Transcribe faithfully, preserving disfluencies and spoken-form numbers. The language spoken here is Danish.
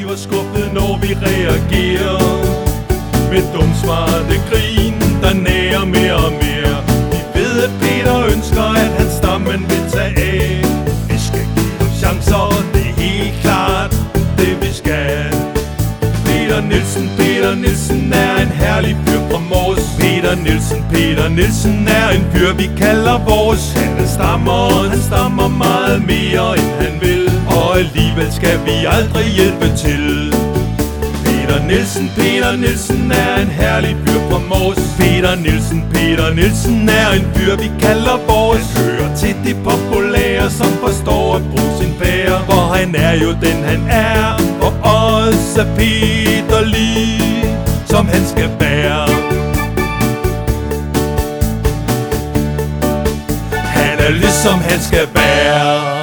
bliver skuffet, når vi reagerer med dumsmarte grin, der nærer mere og mere. Vi ved, at Peter ønsker, at hans stammen vil tage af. Vi skal give dem chancer, det er helt klart det vi skal. Peter Nielsen, Peter Nielsen er en herlig fyr fra Mors. Peter Nielsen, Peter Nielsen er en fyr vi kalder vores. Han stammer, han stammer meget mere end han vil, og alligevel skal vi aldrig hjælpe til. Peter Nielsen, Peter Nielsen er en herlig fyr fra Mors. Peter Nielsen, Peter Nielsen er en fyr vi kalder vores. Han hører til de populære, som forstår at bruge sin pære, for han er jo den han er, og også Peter lige som han skal være. Han er ligesom han skal være.